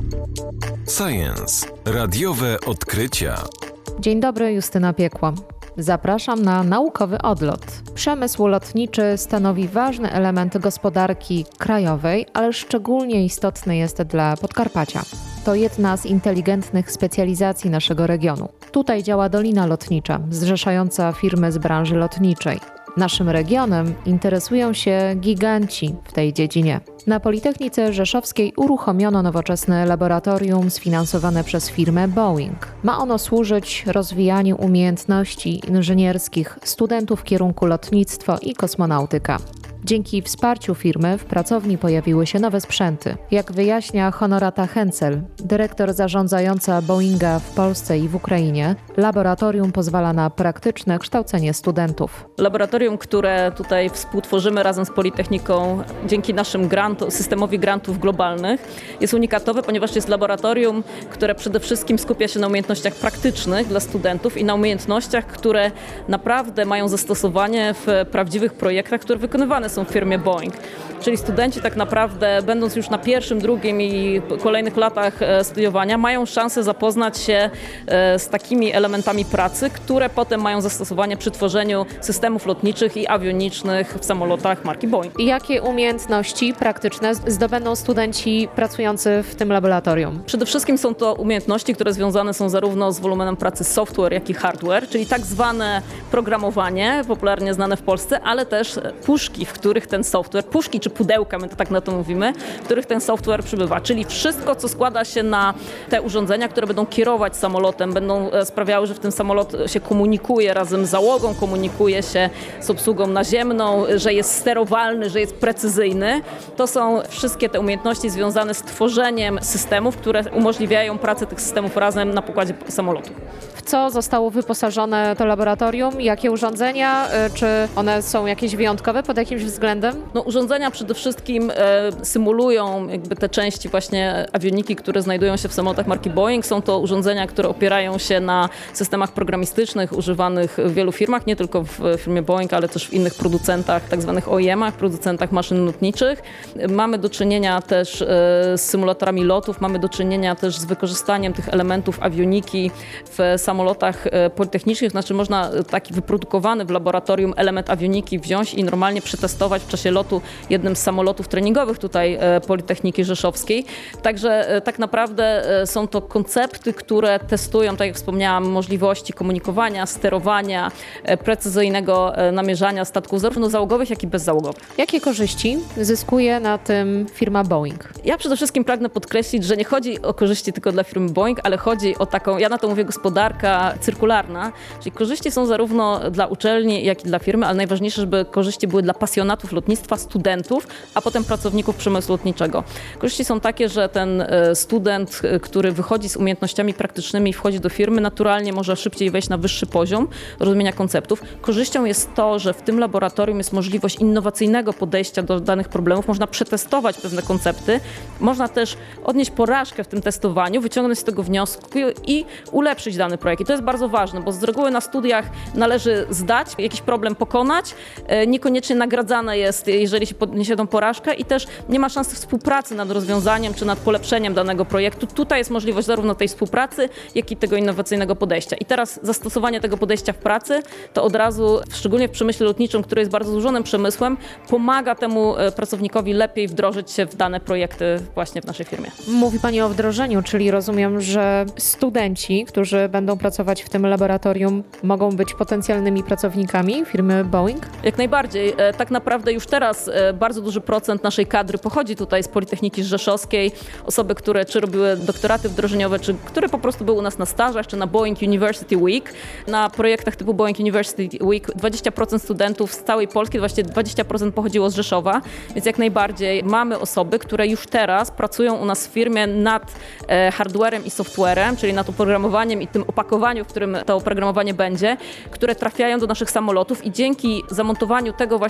Science. Radiowe odkrycia. Dzień dobry, Justyna Piekło. Zapraszam na naukowy odlot. Przemysł lotniczy stanowi ważny element gospodarki krajowej, ale szczególnie istotny jest dla Podkarpacia. To jedna z inteligentnych specjalizacji naszego regionu. Tutaj działa Dolina Lotnicza, zrzeszająca firmy z branży lotniczej. Naszym regionem interesują się giganci w tej dziedzinie. Na Politechnice Rzeszowskiej uruchomiono nowoczesne laboratorium sfinansowane przez firmę Boeing. Ma ono służyć rozwijaniu umiejętności inżynierskich studentów kierunku lotnictwo i kosmonautyka. Dzięki wsparciu firmy w pracowni pojawiły się nowe sprzęty. Jak wyjaśnia Honorata Hencel, dyrektor zarządzająca Boeinga w Polsce i w Ukrainie, laboratorium pozwala na praktyczne kształcenie studentów. Laboratorium, które tutaj współtworzymy razem z Politechniką dzięki naszym systemowi grantów globalnych, jest unikatowe, ponieważ jest laboratorium, które przede wszystkim skupia się na umiejętnościach praktycznych dla studentów i na umiejętnościach, które naprawdę mają zastosowanie w prawdziwych projektach, które wykonywane są w firmie Boeing. Czyli studenci tak naprawdę, będąc już na pierwszym, drugim i kolejnych latach studiowania, mają szansę zapoznać się z takimi elementami pracy, które potem mają zastosowanie przy tworzeniu systemów lotniczych i awionicznych w samolotach marki Boeing. I jakie umiejętności praktyczne zdobędą studenci pracujący w tym laboratorium? Przede wszystkim są to umiejętności, które związane są zarówno z wolumenem pracy software, jak i hardware, czyli tak zwane programowanie, popularnie znane w Polsce, ale też puszki, w których ten software, puszki czy pudełka, my to tak na to mówimy, w których ten software przybywa. Czyli wszystko, co składa się na te urządzenia, które będą kierować samolotem, będą sprawiały, że w tym samolot się komunikuje razem z załogą, komunikuje się z obsługą naziemną, że jest sterowalny, że jest precyzyjny. To są wszystkie te umiejętności związane z tworzeniem systemów, które umożliwiają pracę tych systemów razem na pokładzie samolotu. W co zostało wyposażone to laboratorium? Jakie urządzenia? Czy one są jakieś wyjątkowe pod jakimś względem? No, urządzenia przede wszystkim symulują jakby te części właśnie awioniki, które znajdują się w samolotach marki Boeing. Są to urządzenia, które opierają się na systemach programistycznych używanych w wielu firmach, nie tylko w firmie Boeing, ale też w innych producentach, tak zwanych OEM-ach, producentach maszyn lotniczych. Mamy do czynienia też z symulatorami lotów, mamy do czynienia też z wykorzystaniem tych elementów awioniki w samolotach politechnicznych. Znaczy można taki wyprodukowany w laboratorium element awioniki wziąć i normalnie przetestować w czasie lotu jednym z samolotów treningowych tutaj Politechniki Rzeszowskiej. Także tak naprawdę są to koncepty, które testują, tak jak wspomniałam, możliwości komunikowania, sterowania, precyzyjnego namierzania statków zarówno załogowych, jak i bezzałogowych. Jakie korzyści zyskuje na tym firma Boeing? Ja przede wszystkim pragnę podkreślić, że nie chodzi o korzyści tylko dla firmy Boeing, ale chodzi o taką, ja na to mówię gospodarka cyrkularna, czyli korzyści są zarówno dla uczelni, jak i dla firmy, ale najważniejsze, żeby korzyści były dla pasjonatów lotnictwa, studentów, a potem pracowników przemysłu lotniczego. Korzyści są takie, że ten student, który wychodzi z umiejętnościami praktycznymi i wchodzi do firmy, naturalnie może szybciej wejść na wyższy poziom rozumienia konceptów. Korzyścią jest to, że w tym laboratorium jest możliwość innowacyjnego podejścia do danych problemów. Można przetestować pewne koncepty, można też odnieść porażkę w tym testowaniu, wyciągnąć z tego wnioski i ulepszyć dany projekt. I to jest bardzo ważne, bo z reguły na studiach należy zdać, jakiś problem pokonać, niekoniecznie nagradzane jest, jeżeli się podniesie tą porażkę i też nie ma szansy współpracy nad rozwiązaniem czy nad polepszeniem danego projektu. Tutaj jest możliwość zarówno tej współpracy, jak i tego innowacyjnego podejścia. I teraz zastosowanie tego podejścia w pracy to od razu, szczególnie w przemyśle lotniczym, który jest bardzo złożonym przemysłem, pomaga temu pracownikowi lepiej wdrożyć się w dane projekty właśnie w naszej firmie. Mówi Pani o wdrożeniu, czyli rozumiem, że studenci, którzy będą pracować w tym laboratorium, mogą być potencjalnymi pracownikami firmy Boeing? Jak najbardziej. Tak naprawdę już teraz bardzo duży procent naszej kadry pochodzi tutaj z Politechniki Rzeszowskiej. Osoby, które czy robiły doktoraty wdrożeniowe, czy które po prostu były u nas na stażach, czy na Boeing University Week. Na projektach typu Boeing University Week 20% studentów z całej Polski, właśnie 20% pochodziło z Rzeszowa, więc jak najbardziej mamy osoby, które już teraz pracują u nas w firmie nad hardwarem i softwarem, czyli nad oprogramowaniem i tym opakowaniu, w którym to oprogramowanie będzie, które trafiają do naszych samolotów i dzięki zamontowaniu tego właśnie hardware'u,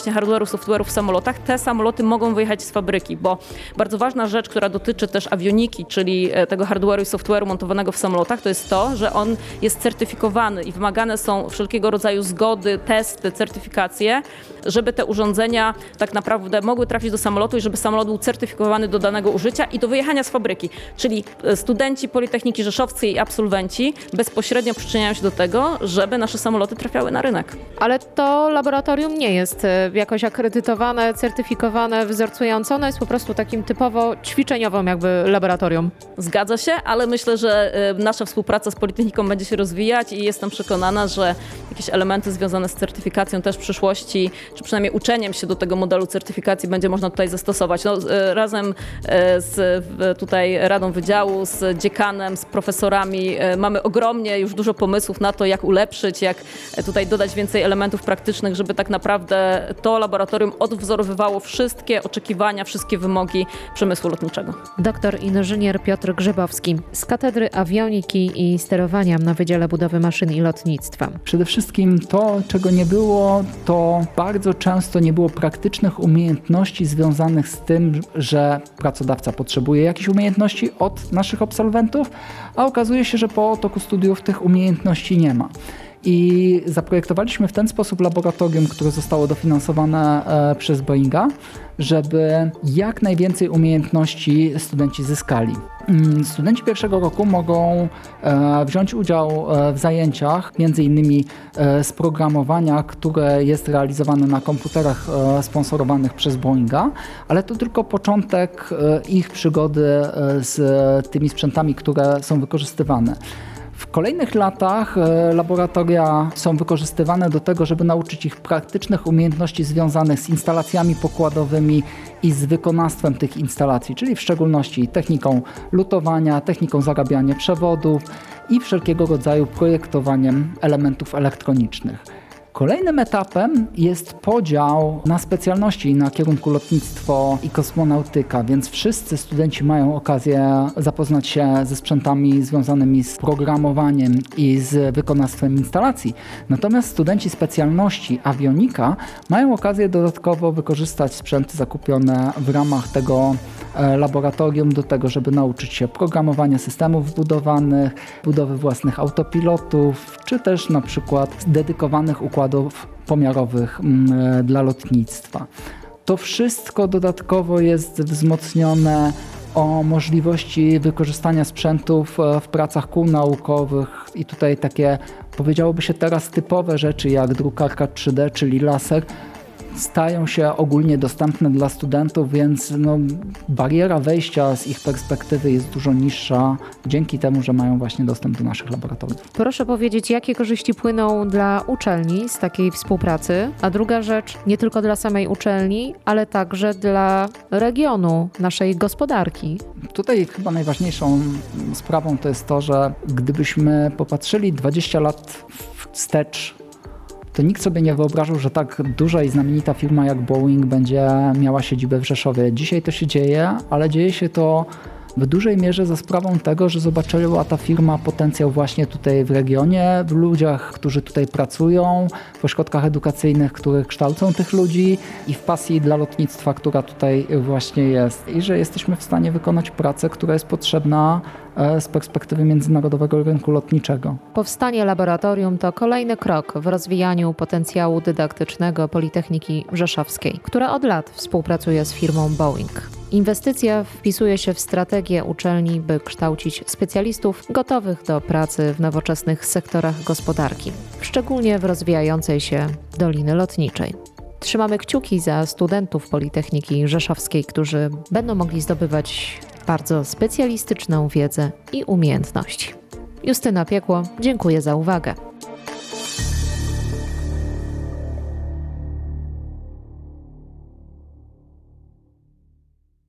software'u w samolotach, te samoloty mogą wyjechać z fabryki, bo bardzo ważna rzecz, która dotyczy też awioniki, czyli tego hardware'u i software'u montowanego w samolotach, to jest to, że on jest certyfikowany i wymagane są wszelkiego rodzaju zgody, testy, certyfikacje, żeby te urządzenia tak naprawdę mogły trafić do samolotu i żeby samolot był certyfikowany do danego użycia i do wyjechania z fabryki. Czyli studenci Politechniki Rzeszowskiej i absolwenci bezpośrednio przyczyniają się do tego, żeby nasze samoloty trafiały na rynek. Ale to laboratorium nie jest jakoś akredytowane, certyfikowane, wzorcujące. Ono jest po prostu takim typowo ćwiczeniowym jakby laboratorium. Zgadza się, ale myślę, że nasza współpraca z Politechniką będzie się rozwijać i jestem przekonana, że jakieś elementy związane z certyfikacją też w przyszłości, czy przynajmniej uczeniem się do tego modelu certyfikacji będzie można tutaj zastosować. No, razem z tutaj Radą Wydziału, z dziekanem, z profesorami mamy ogromnie już dużo pomysłów na to, jak ulepszyć, jak tutaj dodać więcej elementów praktycznych, żeby tak naprawdę to laboratorium odwzorowywało wszystkie oczekiwania, wszystkie wymogi przemysłu lotniczego. Doktor inżynier Piotr Grzybowski z Katedry Awioniki i Sterowania na Wydziale Budowy Maszyn i Lotnictwa. Przede wszystkim to, czego nie było, to bardzo często nie było praktycznych umiejętności związanych z tym, że pracodawca potrzebuje jakichś umiejętności od naszych absolwentów, a okazuje się, że po toku studiów tych umiejętności nie ma. I zaprojektowaliśmy w ten sposób laboratorium, które zostało dofinansowane przez Boeinga, żeby jak najwięcej umiejętności studenci zyskali. Studenci pierwszego roku mogą wziąć udział w zajęciach, między innymi z programowania, które jest realizowane na komputerach sponsorowanych przez Boeinga, ale to tylko początek ich przygody z tymi sprzętami, które są wykorzystywane. W kolejnych latach laboratoria są wykorzystywane do tego, żeby nauczyć ich praktycznych umiejętności związanych z instalacjami pokładowymi i z wykonawstwem tych instalacji, czyli w szczególności techniką lutowania, techniką zarabiania przewodów i wszelkiego rodzaju projektowaniem elementów elektronicznych. Kolejnym etapem jest podział na specjalności na kierunku lotnictwo i kosmonautyka, więc wszyscy studenci mają okazję zapoznać się ze sprzętami związanymi z programowaniem i z wykonawstwem instalacji. Natomiast studenci specjalności awionika mają okazję dodatkowo wykorzystać sprzęty zakupione w ramach tego laboratorium do tego, żeby nauczyć się programowania systemów wbudowanych, budowy własnych autopilotów, czy też na przykład dedykowanych układów pomiarowych dla lotnictwa. To wszystko dodatkowo jest wzmocnione o możliwości wykorzystania sprzętów w pracach kół naukowych i tutaj takie, powiedziałoby się teraz, typowe rzeczy jak drukarka 3D, czyli laser, stają się ogólnie dostępne dla studentów, więc bariera wejścia z ich perspektywy jest dużo niższa dzięki temu, że mają właśnie dostęp do naszych laboratoriów. Proszę powiedzieć, jakie korzyści płyną dla uczelni z takiej współpracy, a druga rzecz, nie tylko dla samej uczelni, ale także dla regionu, naszej gospodarki. Tutaj chyba najważniejszą sprawą to jest to, że gdybyśmy popatrzyli 20 lat wstecz, to nikt sobie nie wyobrażał, że tak duża i znamienita firma jak Boeing będzie miała siedzibę w Rzeszowie. Dzisiaj to się dzieje, ale dzieje się to w dużej mierze za sprawą tego, że zobaczyła ta firma potencjał właśnie tutaj w regionie, w ludziach, którzy tutaj pracują, w ośrodkach edukacyjnych, które kształcą tych ludzi i w pasji dla lotnictwa, która tutaj właśnie jest. I że jesteśmy w stanie wykonać pracę, która jest potrzebna z perspektywy międzynarodowego rynku lotniczego. Powstanie laboratorium to kolejny krok w rozwijaniu potencjału dydaktycznego Politechniki Rzeszowskiej, która od lat współpracuje z firmą Boeing. Inwestycja wpisuje się w strategię uczelni, by kształcić specjalistów gotowych do pracy w nowoczesnych sektorach gospodarki, szczególnie w rozwijającej się Doliny Lotniczej. Trzymamy kciuki za studentów Politechniki Rzeszowskiej, którzy będą mogli zdobywać bardzo specjalistyczną wiedzę i umiejętności. Justyna Piekło, dziękuję za uwagę.